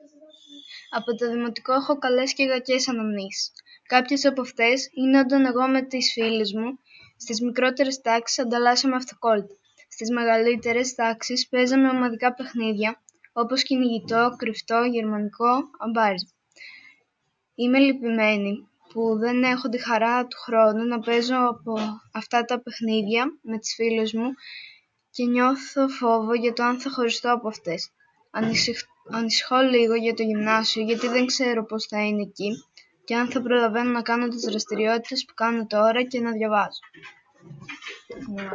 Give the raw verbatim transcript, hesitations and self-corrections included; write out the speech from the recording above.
Από το δημοτικό έχω καλές και κακές αναμνήσεις. Κάποιες από αυτές είναι όταν εγώ με τις φίλες μου στις μικρότερες τάξεις ανταλλάσσαμε αυτοκόλλητα. Στις μεγαλύτερες τάξεις παίζαμε ομαδικά παιχνίδια, όπως κυνηγητό, κρυφτό, γερμανικό, αμπάρισμα. Είμαι λυπημένη που δεν έχω τη χαρά του χρόνου να παίζω από αυτά τα παιχνίδια με τις φίλες μου και νιώθω φόβο για το αν θα χωριστώ από αυτές. Ανησυχ... Ανησυχώ λίγο για το γυμνάσιο, γιατί δεν ξέρω πώς θα είναι εκεί και αν θα προλαβαίνω να κάνω τις δραστηριότητες που κάνω τώρα και να διαβάζω.